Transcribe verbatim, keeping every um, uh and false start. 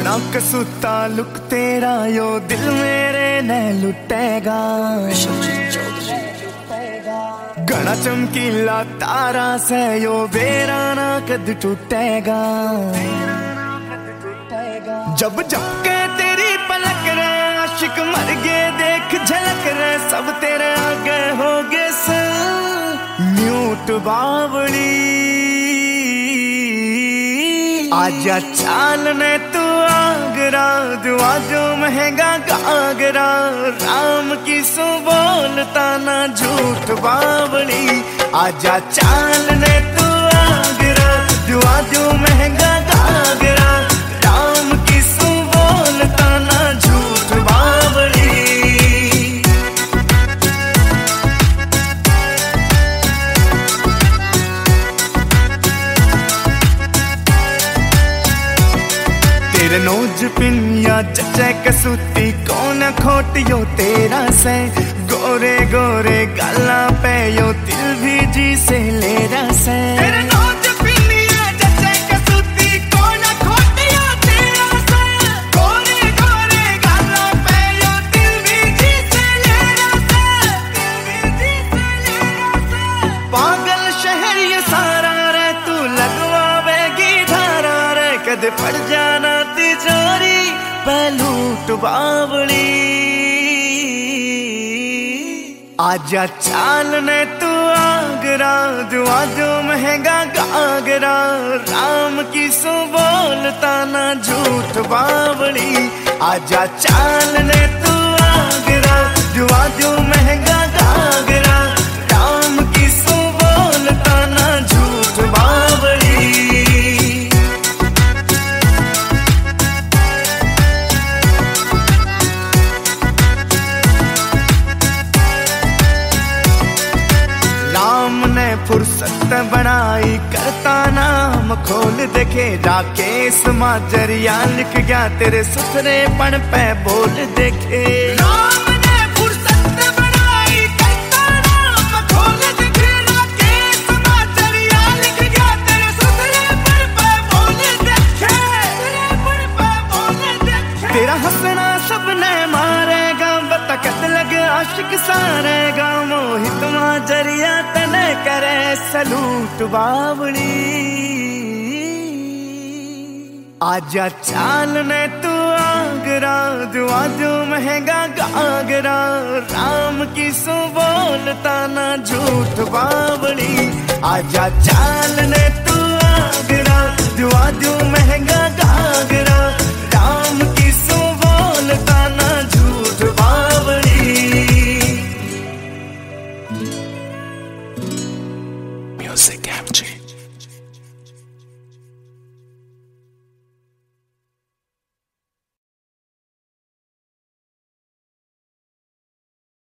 घना कसूता लुक तेरा यो दिल मेरे ने लुटेगा। घना चमकीला तारा से यो बेरा ना कद टूटेगा। जब झपके तेरी पलक रे आशिक मर गए देख झलक रे सब तेरे आगे हो गए से म्यूट बावड़ी। आजा चाल ने तू आगरा दुआ जो महंगा गागरा राम की सो बोलता ना झूठ बावड़ी। आजा चाल ने तू आगरा दुआ जो महंगा गागरा राम की सो बोलता ना झूठ बावड़ी। तेरे नोज पिनिया जचे कसूती कौन खोटियो तेरा से गोरे गोरे गाला पे यो दिल भी जी से ले रसे। तेरे नोज पिनिया जचे कसूती कौन खोटियो तेरा से गोरे गोरे गाला पे यो दिल भी जी से ले रसे। दिल भी जी से ले रसे। पागल शहर ये सारा रे तू लगवावेगी धारा रे कद पड़ जाना तिजोरी पलूट बावड़ी। आजा चाल ने तू आगरा दुआ जो महंगा गागरा राम की सो बोलता ना झूठ बावड़ी। आजा चाल ने तू आगरा दुआ जो महंगा गागरा राम की सो बोलता ना झूठ बावड़ी। राम ने फुर्सत बनाई करता नाम खोल देखे राकेश माजरिया लिख गया तेरे सुथरे पन पे बोल देखे। राम ने फुर्सत बनाई करता नाम खोल देखे राकेश माजरिया लिख गया तेरे सुथरे पन पे बोल देखे। पन पे बोल देखे। तेरा हंसना सबने मारेगा बता कद लगे आशिक सारेगा मोहित माजरिया तने करे सलूट बावड़ी। आजा चाल ने तू आगरा दुआ जो महंगा गागरा राम की सो बोलता ना झूठ बावड़ी। आजा चाल ने